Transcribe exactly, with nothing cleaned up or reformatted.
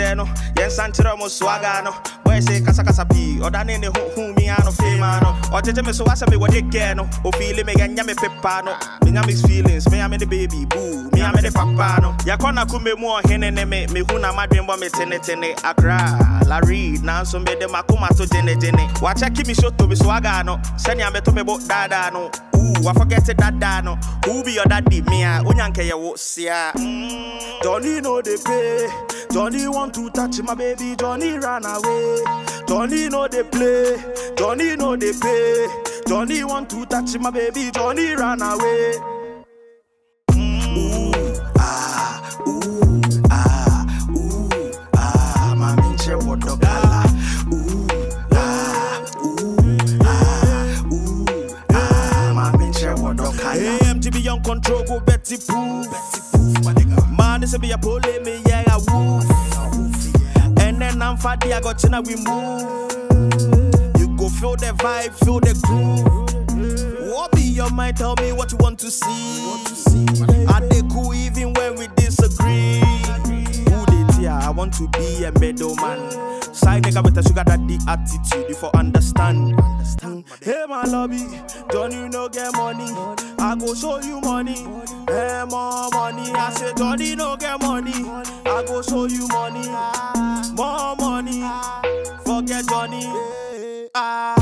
no, yen santiro mo swagano. Boy say kasa kasa pi, or dane ne hu mi ano femano. Or tete me so wasa me what no. O feel me ganya me pepano. Me nya mixed feelings, me am the baby boo, me am the papa no. Ya kona kume mo hene ne me, me hu na madwembo me tene tene akra. La read now so me de makuma to jene jene. Watch a kimi show to me swagano. Senya me to me bo dada no. Ooh, I forget it dada no. Who be your daddy me a unyanke ya wo sia. Johnny know they pay. Johnny want to touch my baby. Johnny run away. Johnny know they play. Johnny know they pay. Johnny want to touch my baby. Johnny run away. Mm. Ooh ah ooh ah ooh ah. Mami che wodo gala. Ooh ah ooh ah ooh ah. Mami che wodo kaya. A M G be on control go Betty Pooh. Man, this be a pole me, yeah, I woof. And then I'm fatty, I got china, we move. You go feel the vibe, feel the groove. What be your mind? Tell me what you want to see. Are they cool even when we disagree? Who they tear? I want to be a middleman. Side nigga with a sugar daddy attitude, you for understand. Hey, my lobby, don't you know get money? I go show you money. Hey, more money. I say, don't you know get money? I go show you money. More money. Forget Johnny. Ah.